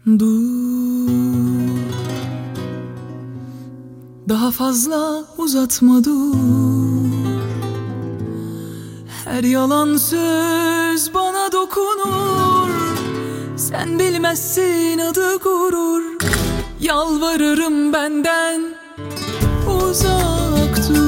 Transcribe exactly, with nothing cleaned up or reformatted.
Dur, daha fazla uzatma dur. Her yalan söz bana dokunur. Sen bilmezsin adı gurur. Yalvarırım benden uzak dur.